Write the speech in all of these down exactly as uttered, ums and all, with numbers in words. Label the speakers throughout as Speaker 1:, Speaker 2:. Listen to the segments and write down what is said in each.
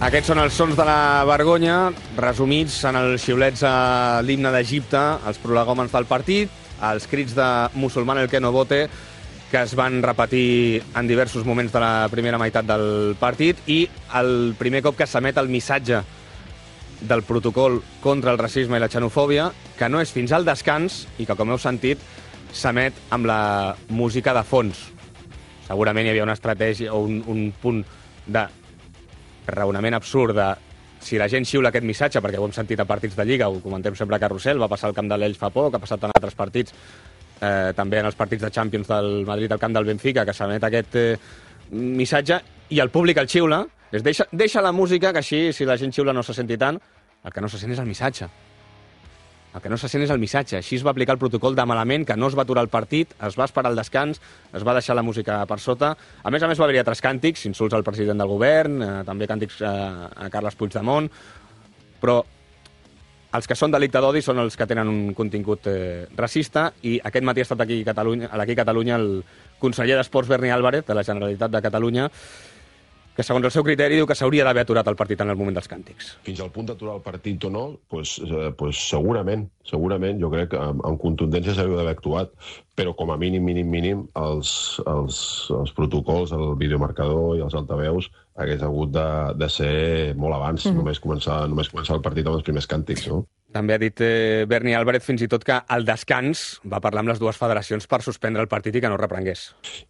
Speaker 1: Aquests són els sons de la vergonya, resumits en els xiulets a l'himne d'Egipte, els prolegòmens del partit, els crits de musulman el que no vote, que es van repetir en diversos moments de la primera meitat del partit, i el primer cop que s'emet el missatge del protocol contra el racisme i la xenofòbia, que no és fins al descans i que, com heu sentit, s'emet amb la música de fons. Segurament hi havia una estratègia o un, un punt de raonament absurd de si la gent xiula aquest missatge, perquè ho hem sentit a partits de Lliga, ho comentem sempre a Carrusel, va passar al camp de l'Elx fa poc, ha passat en altres partits, eh, també en els partits de Champions del Madrid al camp del Benfica, que s'emet aquest eh, missatge i el públic el xiula, es deixa, deixa la música, que així, si la gent xiula no se senti tant, el que no se sent és el missatge. El que no se sent és el missatge. Així es va aplicar el protocol de malament, que no es va aturar el partit, es va esperar el descans, es va deixar la música per sota. A més a més va haver-hi altres càntics, insults al president del govern, eh, també càntics eh, a Carles Puigdemont, però els que són delicte d'odi són els que tenen un contingut eh, racista, i aquest matí ha estat aquí a Catalunya, aquí a Catalunya el conseller d'Esports Berni Álvarez, de la Generalitat de Catalunya, que segons el seu criteri diu que s'hauria d'haver aturat el partit en el moment dels càntics.
Speaker 2: Fins al punt d'aturar el partit o no, pues, eh, pues segurament, segurament, jo crec que amb, amb contundència s'hauria d'haver actuat, però com a mínim, mínim, mínim, els, els, els protocols, el videomarcador i els altaveus hagués hagut de, de ser molt abans, mm. només, començar, només començar el partit amb els primers càntics, no?
Speaker 1: També ha dit eh, Berni Álvarez fins i tot que al descans va parlar amb les dues federacions per suspendre el partit i que no reprengués.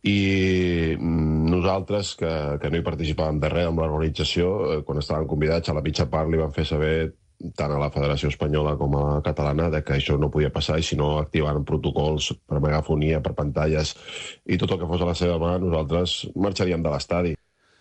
Speaker 2: I nosaltres, que, que no hi participàvem de res amb l'organització, eh, quan estàvem convidats a la mitja part li van fer saber tant a la Federació Espanyola com a la catalana de que això no podia passar i si no activaven protocols per megafonia, per pantalles i tot el que fos a la seva mà, nosaltres marxaríem de l'estadi.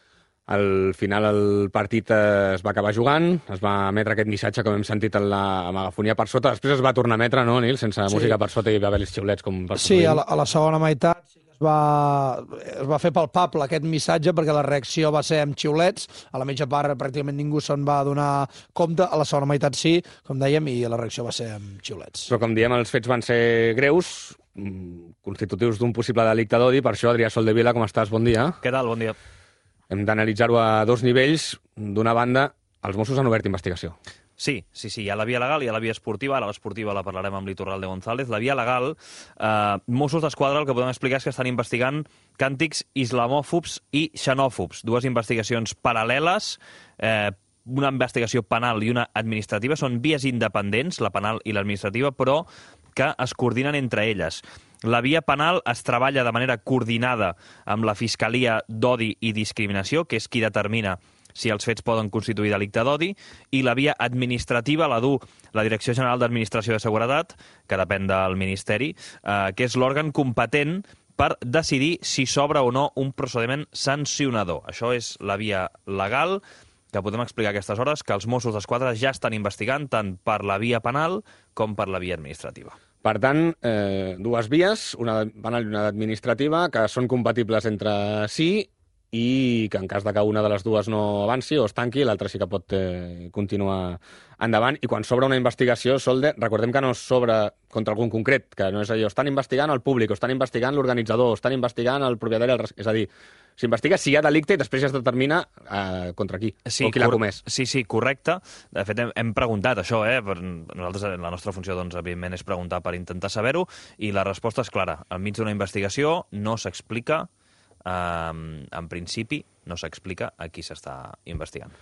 Speaker 1: Al final el partit es va acabar jugant, es va emetre aquest missatge, com hem sentit, en la megafonia per sota. Després es va tornar a emetre, no, Nil? Sense sí. música per sota i hi va haver els xiulets. Com
Speaker 3: sí, a la, a la segona meitat sí que es va, es va fer palpable aquest missatge perquè la reacció va ser amb xiulets. A la mitja part pràcticament ningú se'n va donar compte. A la segona meitat sí, com dèiem, i la reacció va ser amb xiulets.
Speaker 1: Però, com diem, els fets van ser greus, constitutius d'un possible delicte d'odi. Per això, Adrià Soldevila, com estàs? Bon dia.
Speaker 4: Què tal? Bon dia.
Speaker 1: Hem d'analitzar-ho a dos nivells. D'una banda, els Mossos han obert investigació.
Speaker 4: Sí, sí, sí, hi ha la via legal i hi ha la via esportiva. Ara l'esportiva la parlarem amb l'Iturralde González. La via legal, eh, Mossos d'Esquadra, el que podem explicar és que estan investigant càntics islamòfobs i xenòfobs. Dues investigacions paral·leles, eh, una investigació penal i una administrativa. Són vies independents, la penal i l'administrativa, però que es coordinen entre elles. La via penal es treballa de manera coordinada amb la Fiscalia d'Odi i Discriminació, que és qui determina si els fets poden constituir delicte d'odi, i la via administrativa la du la Direcció General d'Administració de Seguretat, que depèn del Ministeri, eh, que és l'òrgan competent per decidir si s'obre o no un procediment sancionador. Això és la via legal, que podem explicar a aquestes hores, que els Mossos d'Esquadra ja estan investigant tant per la via penal com per la via administrativa.
Speaker 1: Per tant, eh, dues vies, una penal i una administrativa, que són compatibles entre si i que en cas de que una de les dues no avanci o es tanqui, l'altra sí que pot eh, continuar endavant. I quan s'obre una investigació, Solde, recordem que no s'obre contra algun concret, que no és allò, estan investigant el públic, o estan investigant l'organitzador, o estan investigant el propietari, el... és a dir, s'investiga si hi ha delicte i després ja es determina eh, contra qui,
Speaker 4: sí,
Speaker 1: o qui l'ha comès.
Speaker 4: Sí, sí, correcte. De fet, hem, hem preguntat això, eh? Per nosaltres, la nostra funció, doncs, evidentment, és preguntar per intentar saber-ho, i la resposta és clara. Enmig d'una investigació no s'explica, eh, en principi, no s'explica a qui s'està investigant.